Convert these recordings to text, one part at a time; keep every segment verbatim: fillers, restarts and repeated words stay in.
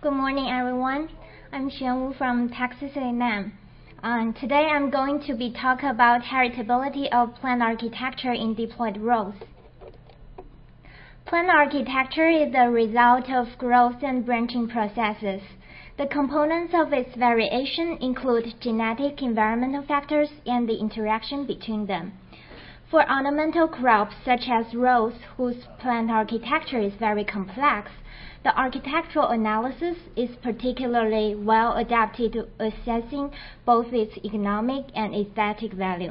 Good morning, everyone. I'm Xuan Wu from Texas A and M. Um, today I'm going to be talking about heritability of plant architecture in diploid rows. Plant architecture is the result of growth and branching processes. The components of its variation include genetic environmental factors and the interaction between them. For ornamental crops such as rose, whose plant architecture is very complex, the architectural analysis is particularly well adapted to assessing both its economic and aesthetic value.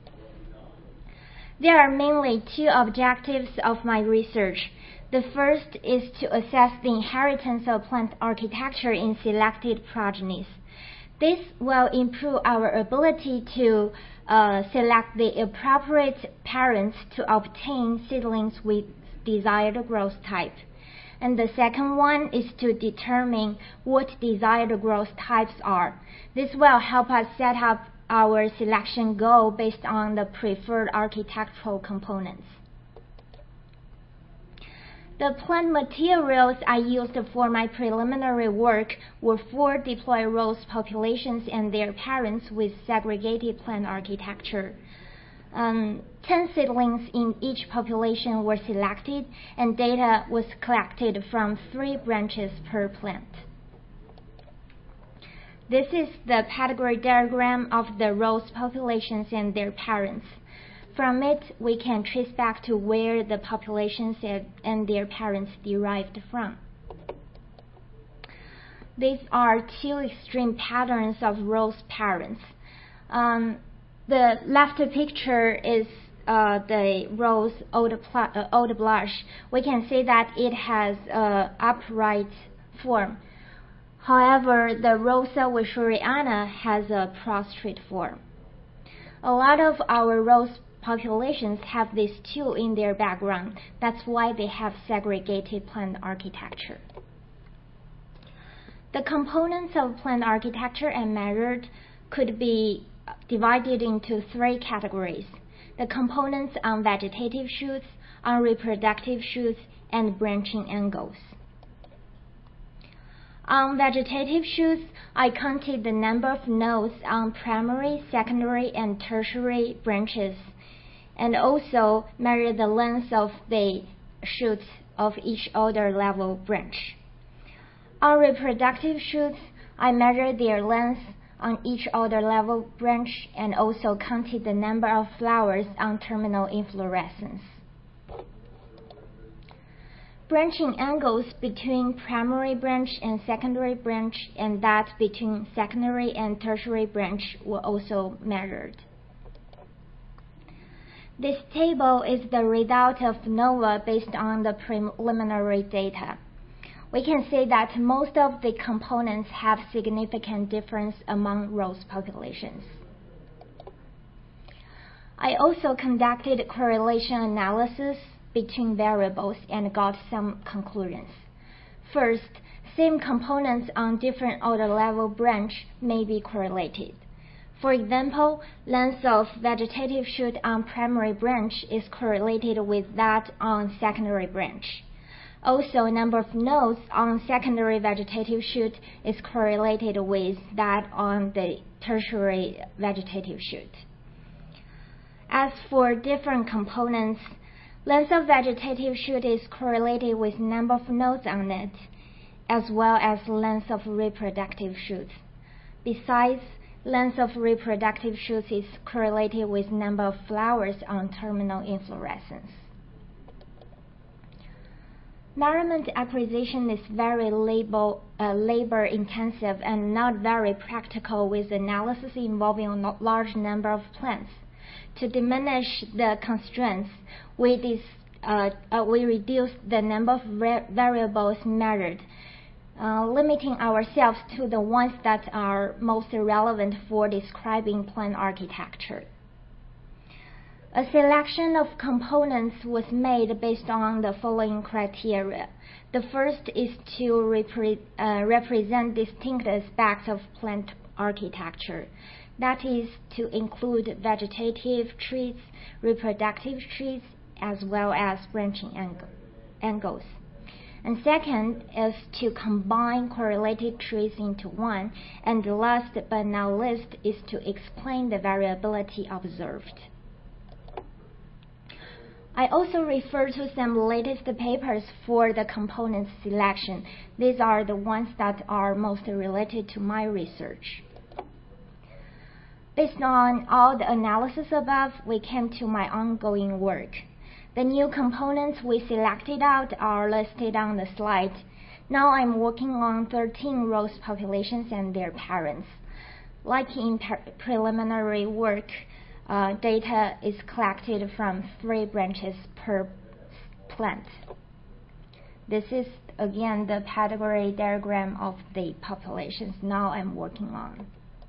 There are mainly two objectives of my research. The first is to assess the inheritance of plant architecture in selected progenies. This will improve our ability to uh, select the appropriate parents to obtain seedlings with desired growth type. And the second one is to determine what desired growth types are. This will help us set up our selection goal based on the preferred architectural components. The plant materials I used for my preliminary work were four diploid rose populations and their parents with segregated plant architecture. Um, ten seedlings in each population were selected, and data was collected from three branches per plant. This is the pedigree diagram of the rose populations and their parents. From it, we can trace back to where the populations and their parents derived from. These are two extreme patterns of rose parents. Um, The left picture is uh, the rose eau de, uh, eau de blanche. We can see that it has an upright form. However, the Rosa wisheriana has a prostrate form. A lot of our rose populations have these two in their background. That's why they have segregated plant architecture. The components of plant architecture and measured could be divided into three categories: the components on vegetative shoots, on reproductive shoots, and branching angles. On vegetative shoots, I counted the number of nodes on primary, secondary, and tertiary branches, and also measured the length of the shoots of each order level branch. On reproductive shoots, I measured their length on each order level branch and also counted the number of flowers on terminal inflorescence. Branching angles between primary branch and secondary branch and that between secondary and tertiary branch were also measured. This table is the result of NOVA based on the preliminary data. We can say that most of the components have significant difference among rose populations. I also conducted correlation analysis between variables and got some conclusions. First, same components on different order level branch may be correlated. For example, length of vegetative shoot on primary branch is correlated with that on secondary branch. Also, number of nodes on secondary vegetative shoot is correlated with that on the tertiary vegetative shoot. As for different components, length of vegetative shoot is correlated with number of nodes on it, as well as length of reproductive shoots. Besides, length of reproductive shoots is correlated with number of flowers on terminal inflorescence. Measurement acquisition is very labor, uh, labor intensive and not very practical with analysis involving a large number of plants. To diminish the constraints, we, dis, uh, uh, we reduce the number of variables measured, uh, limiting ourselves to the ones that are most relevant for describing plant architecture. A selection of components was made based on the following criteria. The first is to repre uh, represent distinct aspects of plant architecture. That is to include vegetative traits, reproductive traits, as well as branching angle, angles. And second is to combine correlated trees into one. And the last but not least is to explain the variability observed. I also refer to some latest papers for the component selection. These are the ones that are most related to my research. Based on all the analysis above, we came to my ongoing work. The new components we selected out are listed on the slide. Now I'm working on thirteen rose populations and their parents. Like in preliminary work, uh, data is collected from three branches per plant. This is again the category diagram of the populations now I'm working on.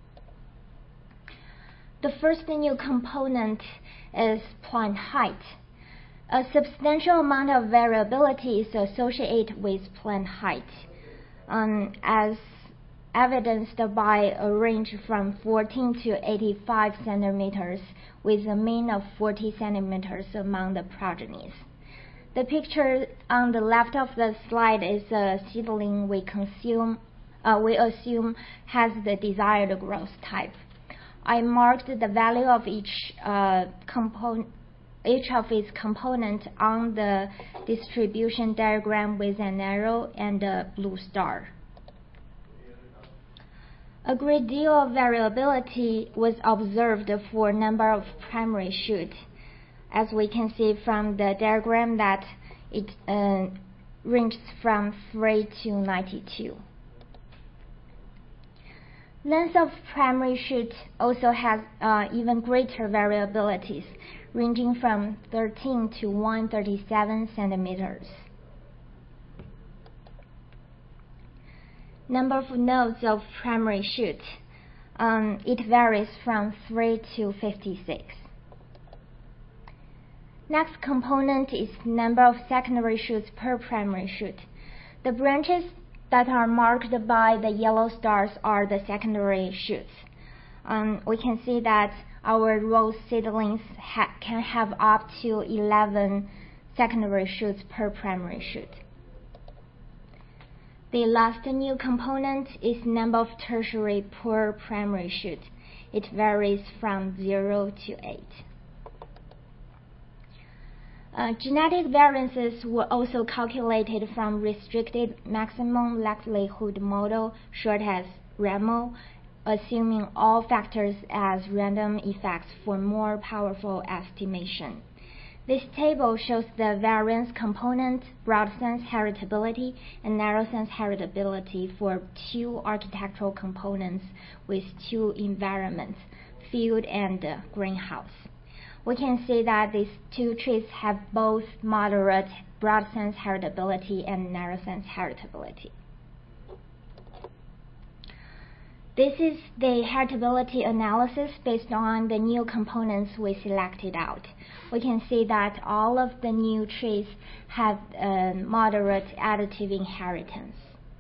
The first new component is plant height. A substantial amount of variability is associated with plant height, um, as evidenced by a range from fourteen to eighty-five centimeters, with a mean of forty centimeters among the progenies. The picture on the left of the slide is a seedling we consume, uh, we assume has the desired growth type. I marked the value of each uh, component, each of its components on the distribution diagram with an arrow and a blue star. A great deal of variability was observed for number of primary shoots, as we can see from the diagram that it uh, ranges from three to ninety-two. Length of primary shoot also has uh, even greater variabilities, ranging from thirteen to one hundred thirty-seven centimeters. Number of nodes of primary shoot, um, it varies from three to fifty-six. Next component is number of secondary shoots per primary shoot. The branches that are marked by the yellow stars are the secondary shoots. Um, we can see that our rose seedlings ha can have up to eleven secondary shoots per primary shoot. The last new component is number of tertiary per primary shoot. It varies from zero to eight. Uh, genetic variances were also calculated from restricted maximum likelihood model, short as RAMO, assuming all factors as random effects for more powerful estimation. This table shows the variance component, broad sense heritability, and narrow sense heritability for two architectural components with two environments, field and uh, greenhouse. We can see that these two trees have both moderate broad sense heritability and narrow sense heritability. This is the heritability analysis based on the new components we selected out. We can see that all of the new trees have a moderate additive inheritance.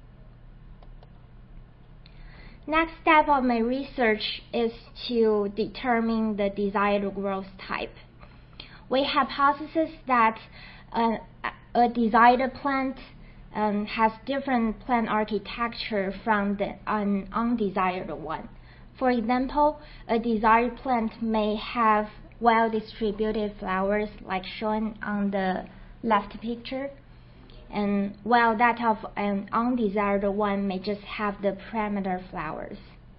Next step of my research is to determine the desired growth type. We hypothesize that uh, a desired plant um, has different plant architecture from the un undesired one. For example, a desired plant may have well-distributed flowers like shown on the left picture, and while that of an undesired one may just have the perimeter flowers.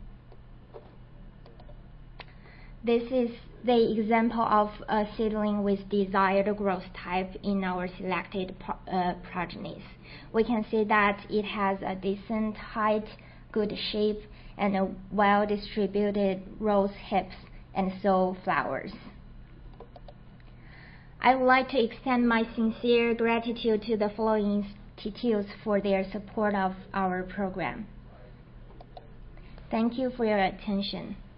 This is the example of a seedling with desired growth type in our selected pro uh, progenies. We can see that it has a decent height, good shape, and a well-distributed rose hips and so flowers. I would like to extend my sincere gratitude to the following institutes for their support of our program. Thank you for your attention.